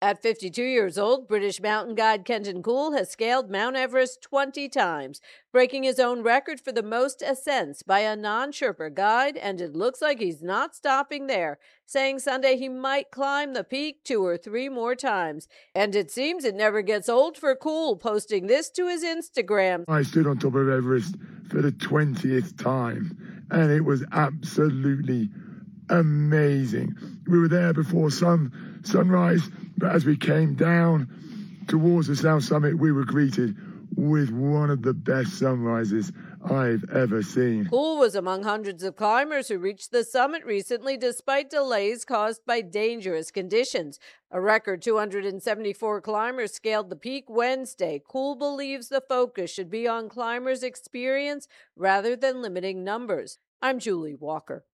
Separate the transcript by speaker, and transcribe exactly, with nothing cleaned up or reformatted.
Speaker 1: At fifty-two years old, British mountain guide Kenton Cool has scaled Mount Everest twenty times, breaking his own record for the most ascents by a non-Sherpa guide, and it looks like he's not stopping there, saying Sunday he might climb the peak two or three more times. And it seems it never gets old for Cool, posting this to his Instagram.
Speaker 2: I stood on top of Everest for the twentieth time, and it was absolutely amazing. We were there before sun sunrise, but as we came down towards the South Summit, we were greeted with one of the best sunrises I've ever seen.
Speaker 1: Cool was among hundreds of climbers who reached the summit recently despite delays caused by dangerous conditions. A record two hundred seventy-four climbers scaled the peak Wednesday. Cool believes the focus should be on climbers' experience rather than limiting numbers. I'm Julie Walker.